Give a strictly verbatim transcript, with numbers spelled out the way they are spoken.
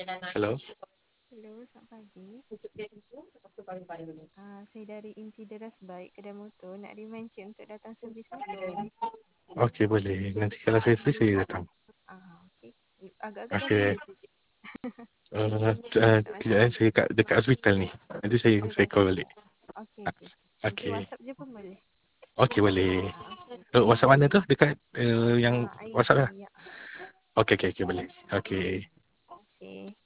Hello. Hello, selamat pagi. Ah, saya dari Inti Deras Baik Kedai Motor nak remind cik untuk datang servis motor. Okey, boleh. Nanti kalau saya free, saya datang. Ah, okey. Agak-agak dah Okey. free. Uh, uh, Tak kejap masalah. eh, saya kat, dekat hospital ni. Nanti saya saya Dekat call balik. okey okey. Nanti Okey. WhatsApp je pun boleh. Okey, boleh. Ah, okey. Uh, Thank WhatsApp mana you. tu? Dekat uh, yang Ah, WhatsApp I G lah. ya. Okey, okey, okey, boleh. Okey. Okey.